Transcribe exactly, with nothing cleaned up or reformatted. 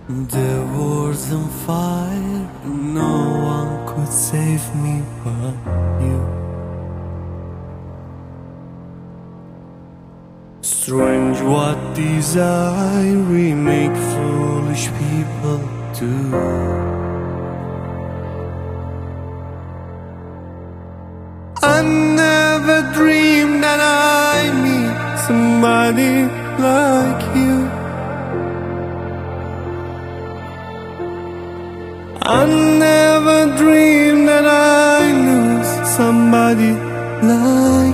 There was on fire, and no one could save me but you. Strange what desire we make foolish people do. I never dreamed that I'd meet somebody like you. I never dreamed that I'd lose somebody like you.